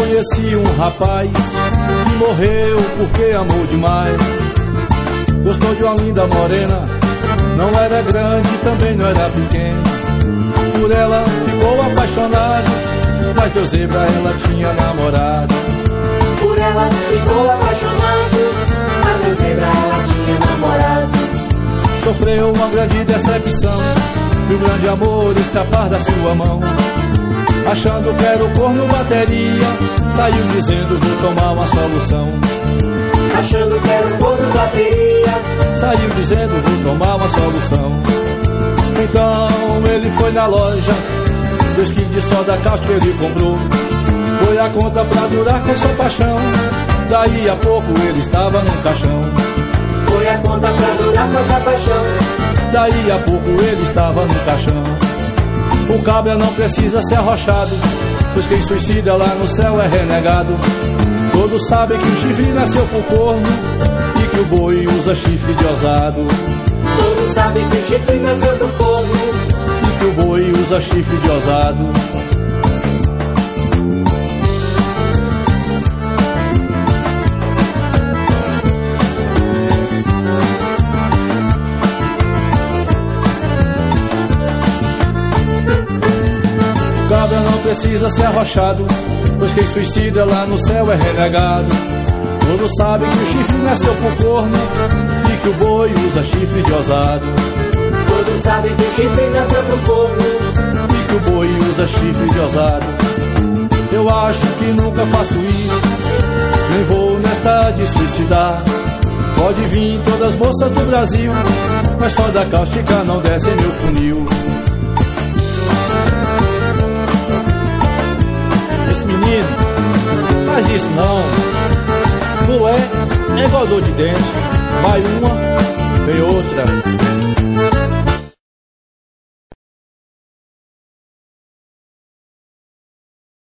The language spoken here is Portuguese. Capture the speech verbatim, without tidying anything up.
Conheci um rapaz que morreu porque amou demais. Gostou de uma linda morena, não era grande, também não era pequena. Por ela ficou apaixonado, mas deu zebra, ela tinha namorado. Por ela ficou apaixonado, mas deu zebra, ela tinha namorado. Sofreu uma grande decepção, viu o grande amor escapar da sua mão. Achando que era o corno bateria, saiu dizendo vou tomar uma solução. Achando que era o corno bateria, saiu dizendo vou tomar uma solução. Então ele foi na loja, dois quilos de soda cáustica ele comprou. Foi a conta pra durar com sua paixão, daí a pouco ele estava num caixão. Foi a conta pra durar com sua paixão, daí a pouco ele estava num caixão. O cabra não precisa ser arrochado, pois quem suicida lá no céu é renegado. Todos sabem que o chifre nasceu pro corno e que o boi usa chifre de ousado. Todos sabem que o chifre nasceu pro corno e que o boi usa chifre de ousado. Cabra não precisa ser arrochado, pois quem suicida lá no céu é renegado. Todos sabem que o chifre nasceu pro corno e que o boi usa chifre de ousado. Todos sabem que o chifre nasceu pro corno e que o boi usa chifre de ousado. Eu acho que nunca faço isso, nem vou nesta de suicidar. Pode vir todas as moças do Brasil, mas só da cáustica não desce em meu funil. Esse menino faz isso não. Não é, é igual dor de dente. Vai uma, vem outra.